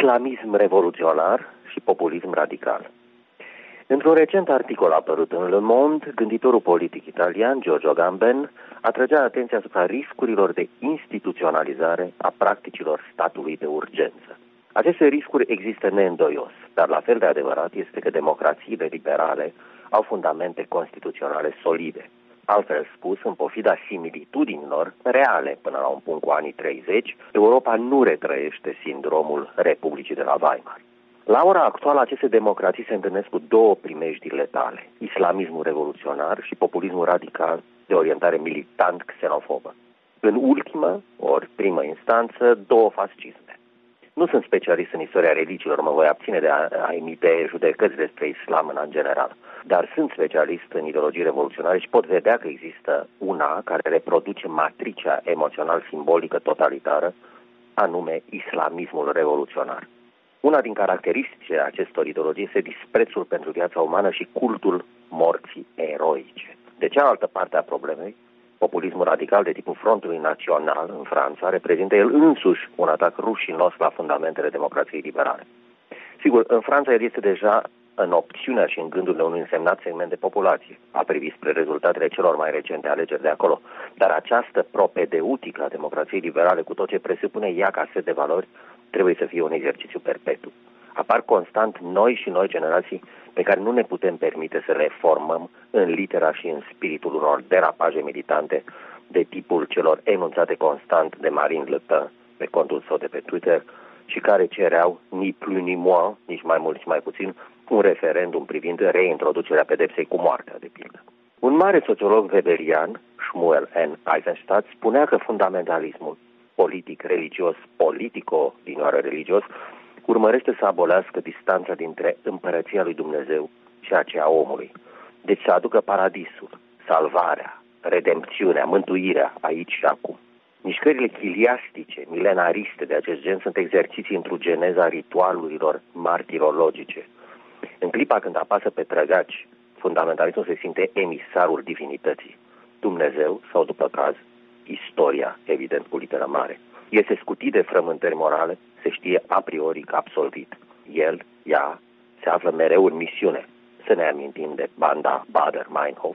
islamism revoluționar și populism radical. Într-un recent articol apărut în Le Monde, gânditorul politic italian Giorgio Agamben atrăgea atenția asupra riscurilor de instituționalizare a practicilor statului de urgență. Aceste riscuri există neîndoios, dar la fel de adevărat este că democrațiile liberale au fundamente constituționale solide. Altfel spus, în pofida similitudinilor reale până la un punct cu anii 30, Europa nu retrăiește sindromul Republicii de la Weimar. La ora actuală, aceste democrații se întâlnesc cu două primejdii letale: islamismul revoluționar și populismul radical de orientare militant-xenofobă. În ultimă, ori primă instanță, două fascisme. Nu sunt specialist în istoria religiilor, mă voi abține de a emite judecăți despre islam în general, dar sunt specialist în ideologii revoluționare și pot vedea că există una care reproduce matricea emoțional-simbolică totalitară, anume islamismul revoluționar. Una din caracteristicile acestor ideologii este disprețul pentru viața umană și cultul morții eroice. De cealaltă parte a problemei, populismul radical de tipul Frontului Național în Franța reprezintă el însuși un atac rușinos la fundamentele democrației liberale. Sigur, în Franța el este deja în opțiunea și în gândurile unui însemnat segment de populație, a privit spre rezultatele celor mai recente alegeri de acolo, dar această propedeutică a democrației liberale, cu tot ce presupune ea ca set de valori, trebuie să fie un exercițiu perpetu. Apar constant noi și noi generații pe care nu ne putem permite să le formăm în litera și în spiritul unor derapaje militante de tipul celor enunțate constant de Marine Le Pen pe contul său de pe Twitter și care cereau ni plus ni moins, nici mai mult, nici mai puțin, un referendum privind reintroducerea pedepsei cu moartea, de pildă. Un mare sociolog weberian, Shmuel N. Eisenstadt, spunea că fundamentalismul politic-religios, politico-religios, urmărește să abolească distanța dintre împărăția lui Dumnezeu și aceea omului. Deci să aducă paradisul, salvarea, redempțiunea, mântuirea aici și acum. Mișcările chiliastice, milenariste de acest gen sunt exerciții într-o geneza ritualurilor martirologice. În clipa când apasă pe trăgaci, fundamentalismul se simte emisarul divinității. Dumnezeu, sau după caz, istoria, evident cu literă mare. Este scutit de frământări morale, se știe a priori că absolvit. Ea, se află mereu în misiune, să ne amintim de banda Baader-Meinhof.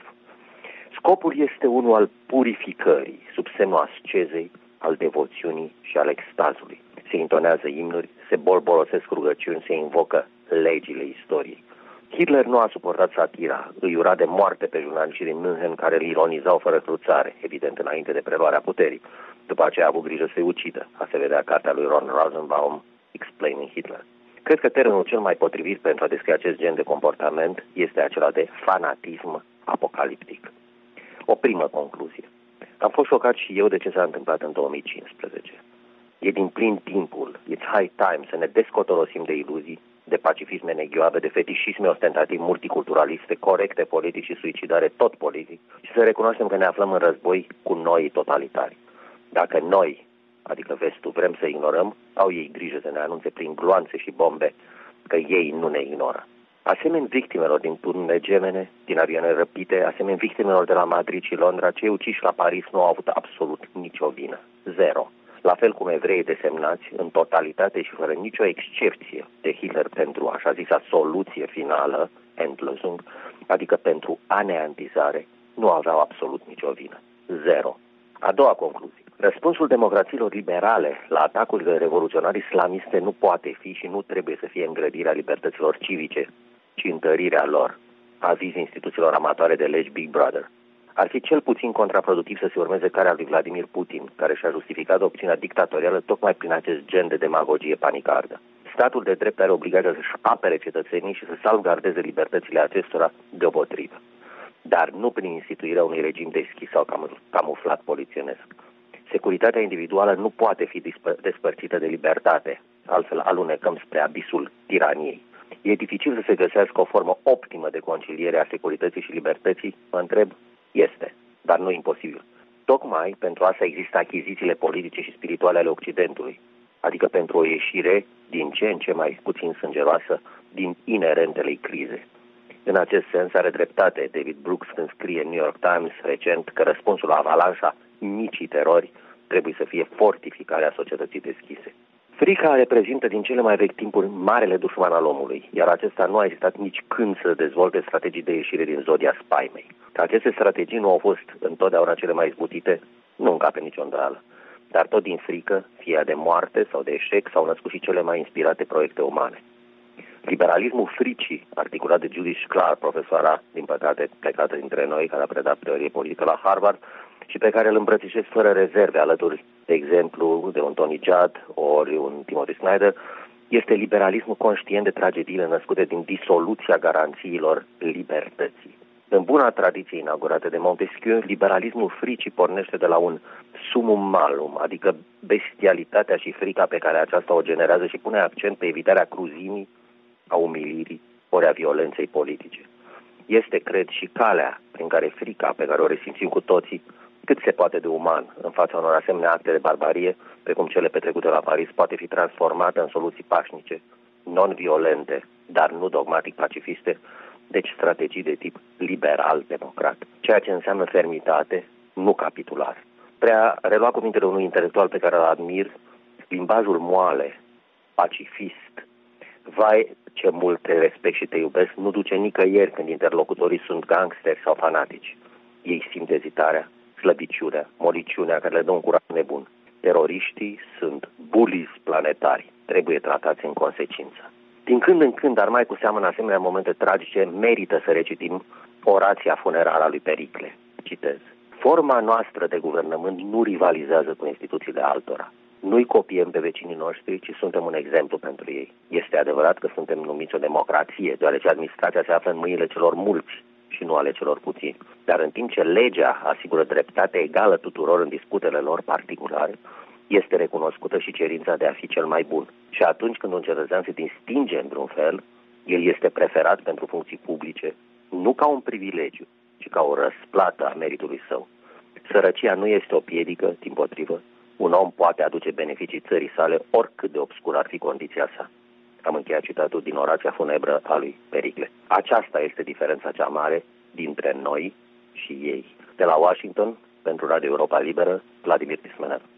Scopul este unul al purificării, sub semnul ascezei, al devoțiunii și al extazului. Se intonează imnuri, se bolbolosesc rugăciuni, se invocă legile istoriei. Hitler nu a suportat satira, îi ura de moarte pe jurnaliștii din München care îl ironizau fără cruțare, evident înainte de preluarea puterii. După aceea a avut grijă să-i ucidă, a se vedea cartea lui Ron Rosenbaum, Explaining Hitler. Cred că termenul cel mai potrivit pentru a descrie acest gen de comportament este acela de fanatism apocaliptic. O primă concluzie. Am fost șocat și eu de ce s-a întâmplat în 2015. E din plin timpul, it's high time să ne descotorosim de iluzii, de pacifisme neghioabe, de fetișisme ostentativ multiculturaliste, corecte politic și suicidare tot politic și să recunoaștem că ne aflăm în război cu noi totalitari. Dacă noi, adică vestul, vrem să ignorăm, au ei grijă să ne anunțe prin gloanțe și bombe că ei nu ne ignoră. Asemenea victimelor din turnele gemene, din avioane răpite, asemenea victimelor de la Madrid și Londra, cei uciși la Paris nu au avut absolut nicio vină. Zero. La fel cum evreii desemnați în totalitate și fără nicio excepție de Hitler pentru așa zisa soluție finală, Endlösung, adică pentru aneantizare, nu aveau absolut nicio vină. Zero. A doua concluzie. Răspunsul democrațiilor liberale la atacurile revoluționare islamiste nu poate fi și nu trebuie să fie îngrădirea libertăților civice, ci întărirea lor, aviz instituțiilor amatoare de legi Big Brother. Ar fi cel puțin contraproductiv să se urmeze calea lui Vladimir Putin, care și-a justificat opțiunea dictatorială tocmai prin acest gen de demagogie panicardă. Statul de drept are obligația să-și apere cetățenii și să salvgardeze libertățile acestora deopotrivă, dar nu prin instituirea unui regim deschis sau camuflat polițienesc. Securitatea individuală nu poate fi despărțită de libertate, altfel alunecăm spre abisul tiraniei. E dificil să se găsească o formă optimă de conciliere a securității și libertății, mă întreb, este, dar nu imposibil. Tocmai pentru asta există achizițiile politice și spirituale ale Occidentului, adică pentru o ieșire din ce în ce mai puțin sângeroasă din inerentelei crize. În acest sens are dreptate David Brooks când scrie în New York Times recent că răspunsul la avalanșa micii terori trebuie să fie fortificarea societății deschise. Frica reprezintă din cele mai vechi timpuri marele dușman al omului, iar acesta nu a existat nici când să dezvolte strategii de ieșire din zodia spaimei. Că aceste strategii nu au fost întotdeauna cele mai izbutite, nu încape nicio îndoială. Dar tot din frică, fie de moarte sau de eșec, s-au născut și cele mai inspirate proiecte umane. Liberalismul fricii, articulat de Judith Shklar, profesoara, din păcate, plecată dintre noi, care a predat teorie politică la Harvard, și pe care îl îmbrățișez fără rezerve, alături, de exemplu, de un Tony Judd ori un Timothy Snyder, este liberalismul conștient de tragediile născute din disoluția garanțiilor libertății. În buna tradiție inaugurată de Montesquieu, liberalismul fricii pornește de la un sumum malum, adică bestialitatea și frica pe care aceasta o generează și pune accent pe evitarea cruzimii, a umilirii, ori a violenței politice. Este, cred, și calea prin care frica pe care o resimțim cu toții, cât se poate de uman în fața unor asemenea acte de barbarie, precum cele petrecute la Paris, poate fi transformată în soluții pașnice, non-violente, dar nu dogmatic pacifiste, deci strategii de tip liberal-democrat, ceea ce înseamnă fermitate, nu capitulare. Prea relua cuvintele unui intelectual pe care îl admir, limbajul moale, pacifist, vai ce mult te respect și te iubesc, nu duce nicăieri când interlocutorii sunt gangsteri sau fanatici. Ei simt ezitarea, slăbiciunea, moliciunea care le dă un curaj nebun. Teroriștii sunt bullies planetari, trebuie tratați în consecință. Din când în când, dar mai cu seamă în asemenea momente tragice, merită să recitim orația funerară a lui Pericle. Citez. Forma noastră de guvernământ nu rivalizează cu instituțiile altora. Nu-i copiem pe vecinii noștri, ci suntem un exemplu pentru ei. Este adevărat că suntem numiți o democrație, deoarece administrația se află în mâinile celor mulți și nu ale celor puțini. Dar în timp ce legea asigură dreptate egală tuturor în disputele lor particulare, este recunoscută și cerința de a fi cel mai bun. Și atunci când un cetățean se distinge într-un fel, el este preferat pentru funcții publice, nu ca un privilegiu, ci ca o răsplată a meritului său. Sărăcia nu este o piedică, dimpotrivă. Un om poate aduce beneficii țării sale, oricât de obscură ar fi condiția sa. Am încheiat citatul din orația funebră a lui Pericle. Aceasta este diferența cea mare dintre noi și ei. De la Washington, pentru Radio Europa Liberă, Vladimir Pismener.